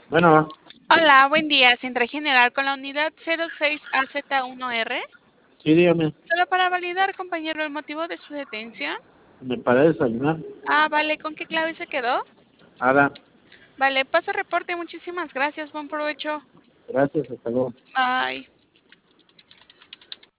Bueno, Hola, buen día. Centro General con la unidad 06AZ1R. sí, dígame, Solo para validar, compañero, el motivo de su detención. me paré a desayunar. Vale, ¿con qué clave se quedó? Ahora, Vale, paso reporte. Muchísimas gracias. Buen provecho. gracias, hasta luego. Bye.